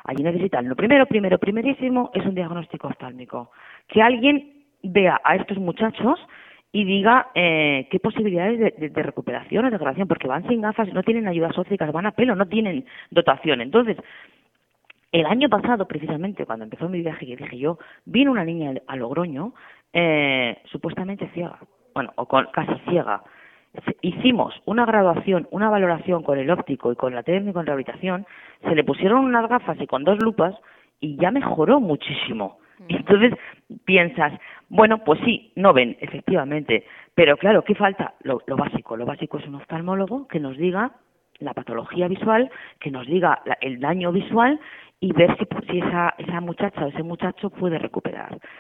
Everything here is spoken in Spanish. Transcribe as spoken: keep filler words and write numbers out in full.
Allí necesitan, lo primero, primero, primerísimo, es un diagnóstico oftálmico. Que alguien vea a estos muchachos y diga eh, qué posibilidades de, de, de recuperación o de graduación, porque van sin gafas, no tienen ayudas ópticas, van a pelo, no tienen dotación. Entonces, el año pasado, precisamente, cuando empezó mi viaje, que dije yo, vino una niña a Logroño, eh, supuestamente ciega, bueno, o con, casi ciega. Hicimos una graduación, una valoración con el óptico y con la técnica en rehabilitación, se le pusieron unas gafas y con dos lupas y ya mejoró muchísimo. Y entonces piensas, bueno, pues sí, no ven, efectivamente, pero claro, ¿qué falta? Lo, lo básico, lo básico es un oftalmólogo que nos diga la patología visual, que nos diga la, el daño visual y ver si, si esa, esa muchacha o ese muchacho puede recuperar.